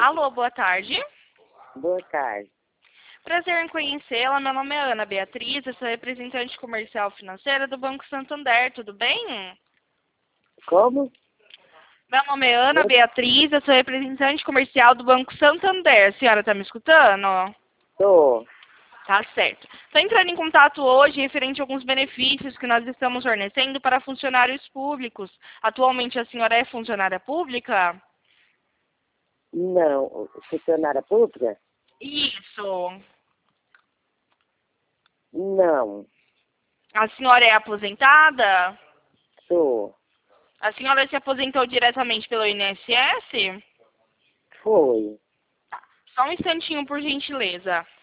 Alô, boa tarde. Boa tarde. Prazer em conhecê-la. Meu nome é Ana Beatriz, eu sou representante comercial financeira do Banco Santander, tudo bem? Como? Meu nome é Ana Beatriz, eu sou representante comercial do Banco Santander. A senhora está me escutando? Tô. Tá certo. Estou entrando em contato hoje referente a alguns benefícios que nós estamos fornecendo para funcionários públicos. Atualmente a senhora é funcionária pública? Não. Funcionária pública? Isso. Não. A senhora é aposentada? Tô. A senhora se aposentou diretamente pelo INSS? Foi. Só um instantinho, por gentileza.